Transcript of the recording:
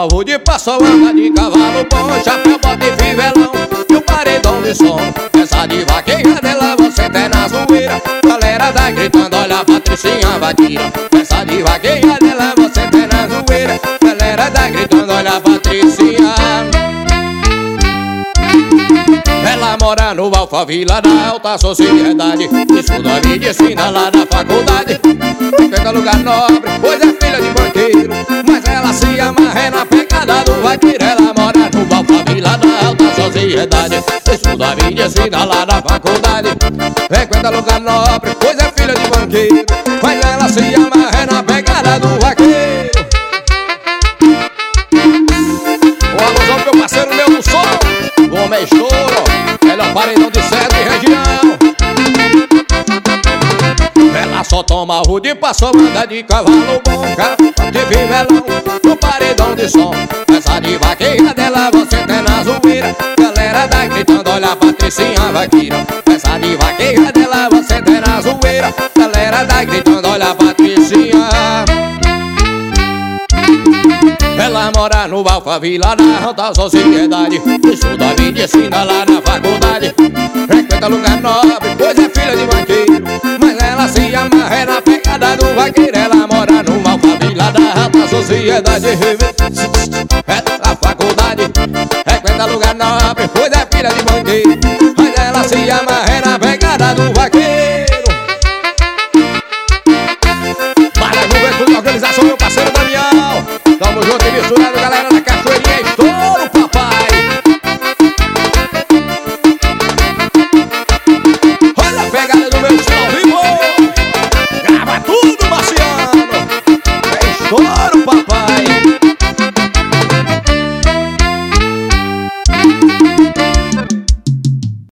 toma o de passo, anda de cavalo bom, chapéu, bota e fivelão e o paredão de som. Essa de vaqueira dela você tem na zoeira, galera tá gritando, olha a Patricinha Vaqueira. Essa de vaqueira dela você tem na zoeira, galera tá gritando, olha a Patricinha. Ela mora no Alphaville, da alta sociedade, estuda medicina lá na faculdade. Frequenta lugar nobre, pois é filha de banqueiro, mas ela se amarra na pegada do vaqueiro. Ela mora no Alphaville, da alta sociedade, estuda medicina lá na faculdade. Frequenta lugar nobre, pois é filha de banqueiro, mas ela se amarra na pegada do vaqueiro. Um alusão pro meu parceiro Leo do Sol, o homem é estouro, melhor paredão de sete região. Ela só toma o de passo, anda de cavalo bom, capa de fivelão no paredão de som. Essa de vaqueira dela você tem na zoeira, galera tá gritando, olha a Patricinha Vaqueira. Essa de vaqueira dela você tem na zoeira, galera tá gritando, olha a Patricinha. Ela mora no Alphaville, na alta sociedade, estuda medicina lá na faculdade. Frequenta lugar nobre, pois é filha de banqueiro, mas ela se amarra na pegada do vaqueiro. Ela mora no Alphaville, na alta sociedade, é na faculdade. Frequenta lugar nobre, pois é filha de banqueiro, mas ela se amarra na pegada do vaqueiro.